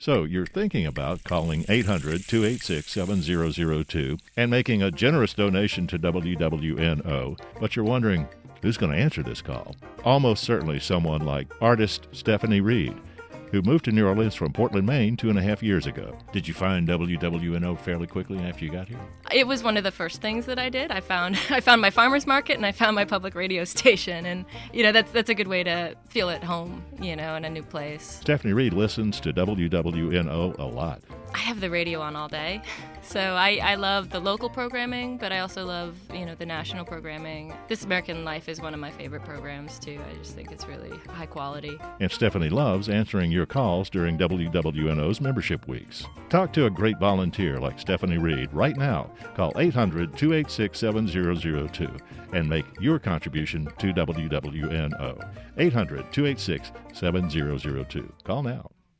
So you're thinking about calling 800-286-7002 and making a generous donation to WWNO, but you're wondering, who's going to answer this call? Almost certainly someone like artist Stephanie Reed, who moved to New Orleans from Portland, Maine 2.5 years ago. Did you find WWNO fairly quickly after you got here? It was one of the first things that I did. I found my farmer's market and I found my public radio station, and that's a good way to feel at home, in a new place. Stephanie Reed listens to WWNO a lot. I have the radio on all day. So I love the local programming, but I also love, the national programming. This American Life is one of my favorite programs, too. I just think it's really high quality. And Stephanie loves answering your calls during WWNO's membership weeks. Talk to a great volunteer like Stephanie Reed right now. Call 800-286-7002 and make your contribution to WWNO. 800-286-7002. Call now.